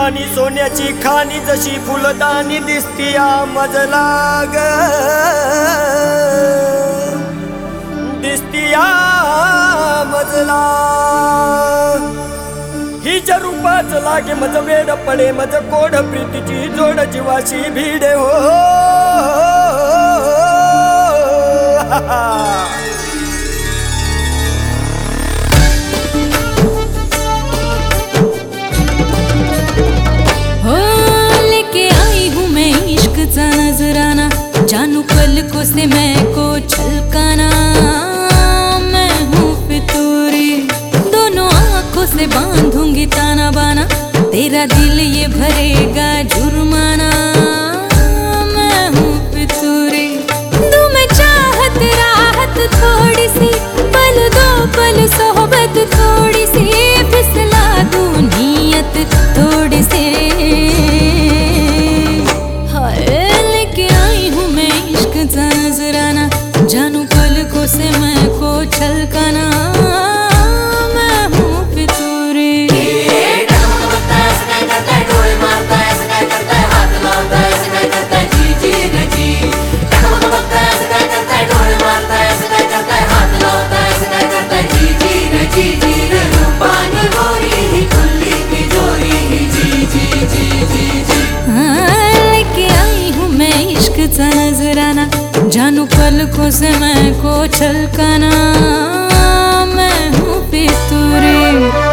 आणि सोन्याची खाणी जशी फुलदाणी दिसतीया मजला ग, दिसतीया मजला। हिच्या रूपाच लागे मज वेड पडे मज कोड प्रीतीची जोड जीवाशी भिडे हो। नजराना जानू पलकों से मैं को छलकाना, मैं हूँ फितूरी दोनों आंखों से बांधूंगी ताना बाना, तेरा दिल ये भरेगा जुर्माना। मैं हूँ फितूरी दूं मैं चाहत राहत थोड़ी सी, पल दो पल सोहबत थोड़ी सी, फिसला दूं नीयत थोड़ी सी। नजराना जानू पलकों से मैं को छलकाना, मैं हूँ फितूरी। लेके आई हूँ मैं इश्क सा नजराना, जानू पलकों से मैं को छलकाना, मैं हूँ फितूरी।